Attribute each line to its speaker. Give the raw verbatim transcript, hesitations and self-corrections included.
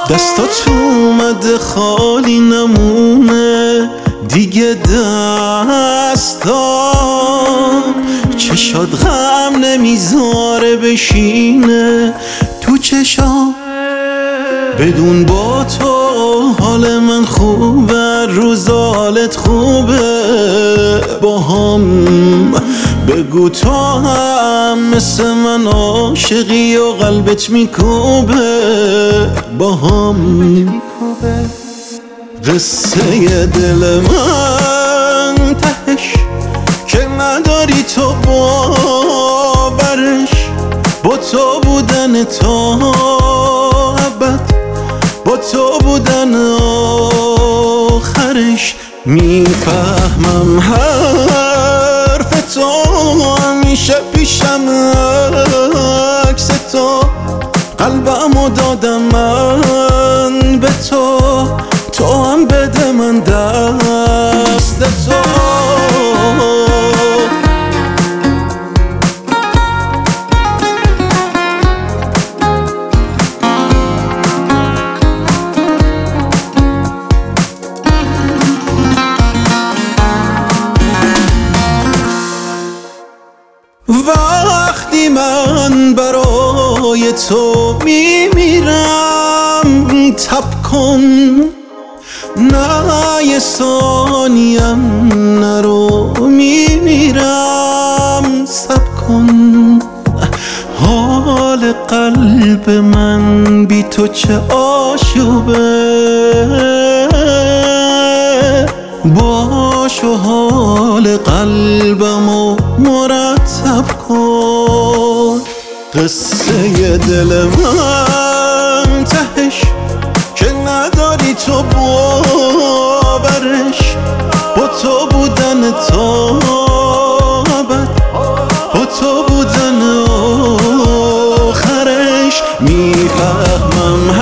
Speaker 1: دستات اومده خالی نمونه دیگه دستان، چشات غم نمیذاره بشینه تو چشام. بدون با تو حال من خوبه، روز حالت خوبه با هم. بگو تو هم مثل من عاشقی و قلبت میکوبه با هم. قصه دل من تهش که نداری تو باورش، با تو بودن تا ابد، با تو بودن آخرش. میفهمم حرف تو همیشه پیشم عکس تو، قلبمو دادم من به تو، تو هم بده من دست تو. وقتی من برای تو میمیرم تب کن، نه یه ثانیم نرو میمیرم صبر کن. حال قلب من بی تو چه آشوبه، باش و حال قلبمو مرتب کن. قصه دل من تهش که نداری تو باورش، با تو بودن تا ابد، با تو بودن آخرش. میفهمم